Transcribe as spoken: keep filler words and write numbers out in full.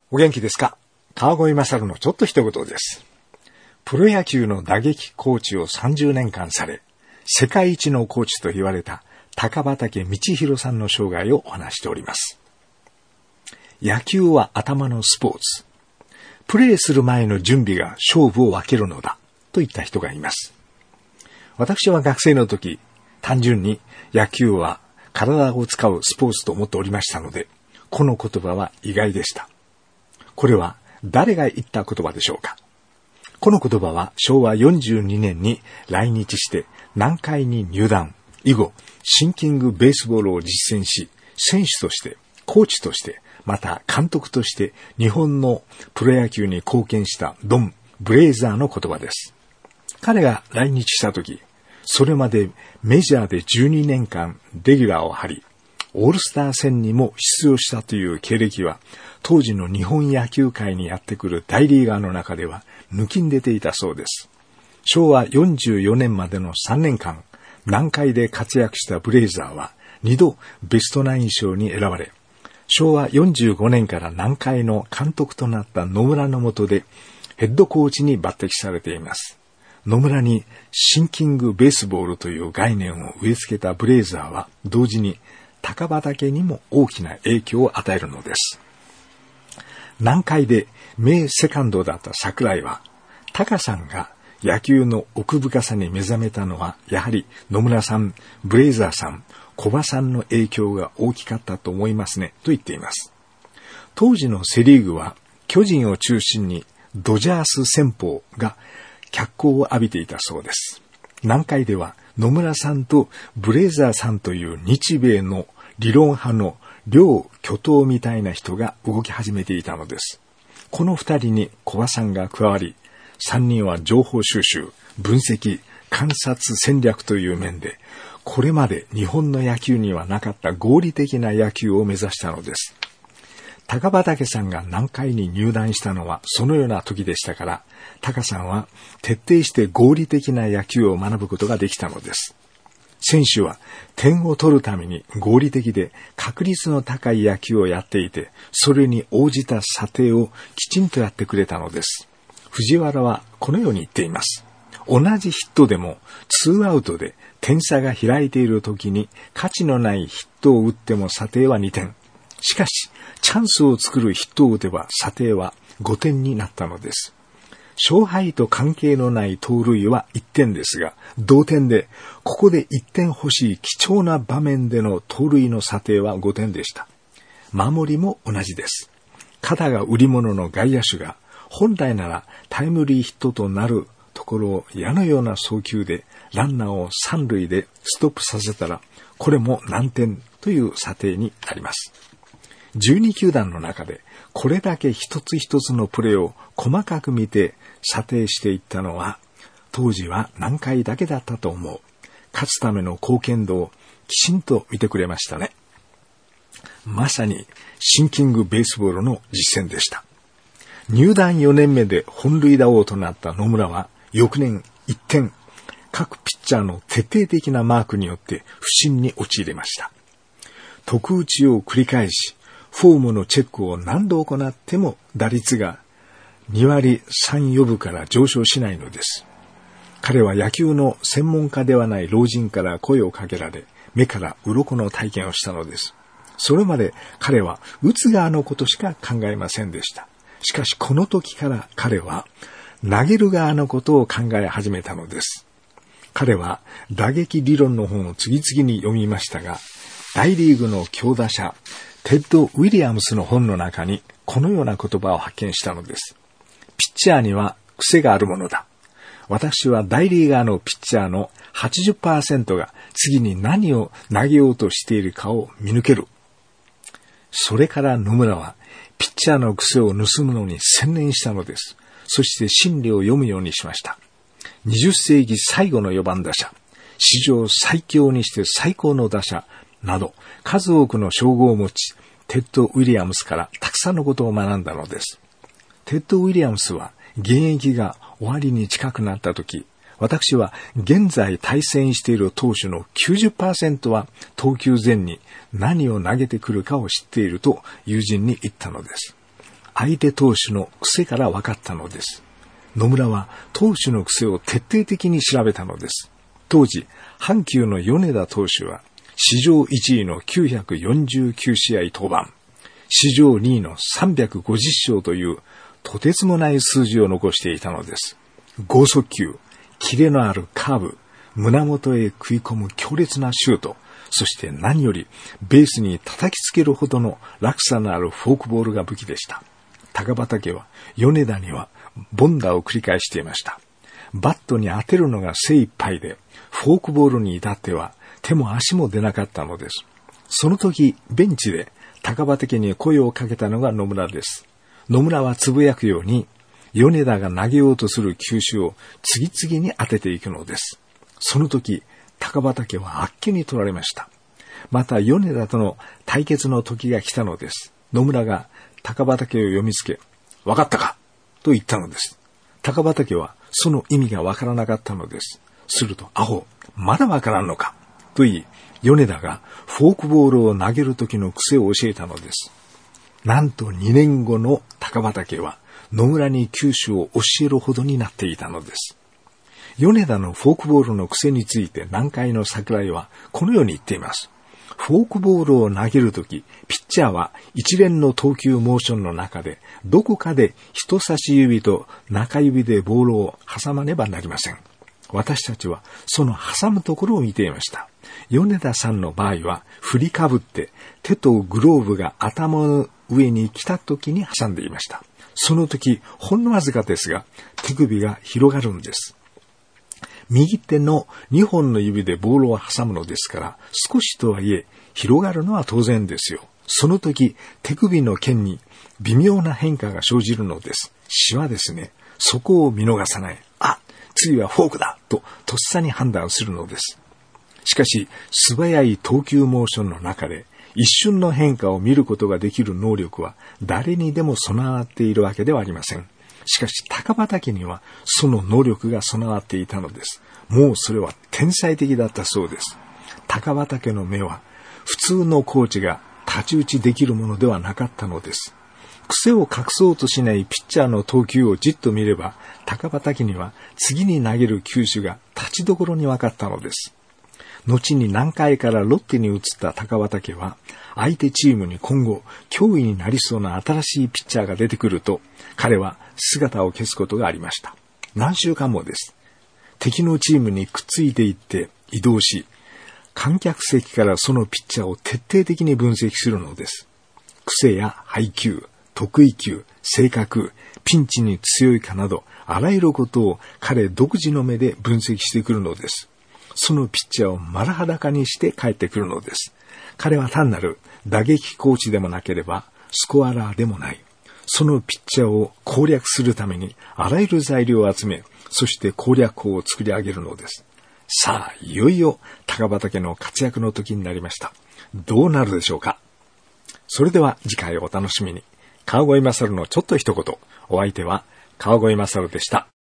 お元気ですか？川越勝のちょっと一言です。プロ野球の打撃コーチをさんじゅうねんかんされ、世界一のコーチと言われた高畠道弘さんの生涯をお話しております。野球は頭のスポーツ。プレーする前の準備が勝負を分けるのだと言った人がいます。私は学生の時、単純に野球は体を使うスポーツと思っておりましたので、この言葉は意外でした。これは誰が言った言葉でしょうか？この言葉はしょうわよんじゅうにねんに来日して南海に入団。以後、シンキングベースボールを実践し、選手として、コーチとして、また監督として日本のプロ野球に貢献したドン・ブレイザーの言葉です。彼が来日した時、それまでメジャーでじゅうにねんかんレギュラーを張り、オールスター戦にも出場したという経歴は、当時の日本野球界にやってくる大リーガーの中では抜きん出ていたそうです。しょうわよんじゅうよねんまでのさんねんかん、南海で活躍したブレイザーはにどベストナイン賞に選ばれ、しょうわよんじゅうごねんから南海の監督となった野村の下でヘッドコーチに抜擢されています。野村にシンキングベースボールという概念を植え付けたブレイザーは同時に高畠にも大きな影響を与えるのです。南海で名セカンドだった桜井は、タカさんが野球の奥深さに目覚めたのは、やはり野村さん、ブレイザーさん、小葉さんの影響が大きかったと思いますね、と言っています。当時のセリーグは、巨人を中心にドジャース戦法が脚光を浴びていたそうです。南海では野村さんとブレイザーさんという日米の理論派の両巨頭みたいな人が動き始めていたのです。この二人に小葉さんが加わり、三人は情報収集、分析、観察戦略という面で、これまで日本の野球にはなかった合理的な野球を目指したのです。高畠さんが南海に入団したのはそのような時でしたから、高さんは徹底して合理的な野球を学ぶことができたのです。選手は点を取るために合理的で確率の高い野球をやっていて、それに応じた査定をきちんとやってくれたのです。藤原はこのように言っています。同じヒットでもツーアウトで点差が開いている時に価値のないヒットを打っても査定はにてん。しかし、チャンスを作るヒットを打てば査定はごてんになったのです。勝敗と関係のない盗塁はいってんですが、同点で、ここでいってん欲しい貴重な場面での盗塁の査定はごてんでした。守りも同じです。肩が売り物の外野手が、本来ならタイムリーヒットとなるところを矢のような送球でランナーを三塁でストップさせたら、これも何点という査定になります。じゅうにきゅうだんの中でこれだけ一つ一つのプレーを細かく見て査定していったのは、当時は南海だけだったと思う。勝つための貢献度をきちんと見てくれましたね。まさにシンキングベースボールの実践でした。入団よねんめで本塁打王となった野村は翌年いってん、各ピッチャーの徹底的なマークによって不振に陥れました。特打ちを繰り返し、フォームのチェックを何度行っても打率がにわりさんよぶから上昇しないのです。彼は野球の専門家ではない老人から声をかけられ、目から鱗の体験をしたのです。それまで彼は打つ側のことしか考えませんでした。しかしこの時から彼は投げる側のことを考え始めたのです。彼は打撃理論の本を次々に読みましたが、大リーグの強打者、テッド・ウィリアムスの本の中にこのような言葉を発見したのです。ピッチャーには癖があるものだ。私は大リーガーのピッチャーの はちじゅっパーセント が次に何を投げようとしているかを見抜ける。それから野村はピッチャーの癖を盗むのに専念したのです。そして心理を読むようにしました。にじゅっせいき最後のよばん打者、史上最強にして最高の打者など数多くの称号を持ち、テッド・ウィリアムスからたくさんのことを学んだのです。テッド・ウィリアムスは現役が終わりに近くなったとき、私は現在対戦している投手の きゅうじゅっパーセント は投球前に何を投げてくるかを知っていると友人に言ったのです。 相手投手の癖から分かったのです。野村は投手の癖を徹底的に調べたのです。当時、阪急の米田投手は、史上いちいのきゅうひゃくよんじゅうきゅうしあい登板、史上にいのさんびゃくごじゅっしょうというとてつもない数字を残していたのです。剛速球、キレのあるカーブ、胸元へ食い込む強烈なシュート、そして何よりベースに叩きつけるほどの落差のあるフォークボールが武器でした。高畠は米田には凡打を繰り返していました。バットに当てるのが精一杯で、フォークボールに至っては手も足も出なかったのです。その時、ベンチで高畠に声をかけたのが野村です。野村はつぶやくように、米田が投げようとする球種を次々に当てていくのです。その時、高畠はあっけに取られました。また米田との対決の時が来たのです。野村が高畠を読みつけ、わかったかと言ったのです。高畠はその意味がわからなかったのです。すると、アホ、まだわからんのかと言い、米田がフォークボールを投げる時の癖を教えたのです。なんとにねんごの高畠は野村に球種を教えるほどになっていたのです。米田のフォークボールの癖について南海の桜井はこのように言っています。フォークボールを投げるとき、ピッチャーは一連の投球モーションの中でどこかで人差し指と中指でボールを挟まねばなりません。私たちはその挟むところを見ていました。米田さんの場合は振りかぶって手とグローブが頭の上に来た時に挟んでいました。その時、ほんのわずかですが手首が広がるんです。右手のにほんの指でボールを挟むのですから、少しとはいえ広がるのは当然ですよ。その時、手首の腱に微妙な変化が生じるのです。詩はですね、そこを見逃さない。あ、次はフォークだととっさに判断するのです。しかし、素早い投球モーションの中で一瞬の変化を見ることができる能力は誰にでも備わっているわけではありません。しかし高畠にはその能力が備わっていたのです。もうそれは天才的だったそうです。高畠の目は普通のコーチが太刀打ちできるものではなかったのです。癖を隠そうとしないピッチャーの投球をじっと見れば、高畠には次に投げる球種が立ちどころに分かったのです。後に南海からロッテに移った高畠は、相手チームに今後脅威になりそうな新しいピッチャーが出てくると、彼は姿を消すことがありました。何週間もです。敵のチームにくっついていって移動し、観客席からそのピッチャーを徹底的に分析するのです。癖や配球、得意球、性格、ピンチに強いかなど、あらゆることを彼独自の目で分析してくるのです。そのピッチャーを丸裸にして帰ってくるのです。彼は単なる打撃コーチでもなければスコアラーでもない。そのピッチャーを攻略するためにあらゆる材料を集め、そして攻略法を作り上げるのです。さあ、いよいよ高畠の活躍の時になりました。どうなるでしょうか。それでは次回をお楽しみに。川越勝のちょっと一言。お相手は川越勝でした。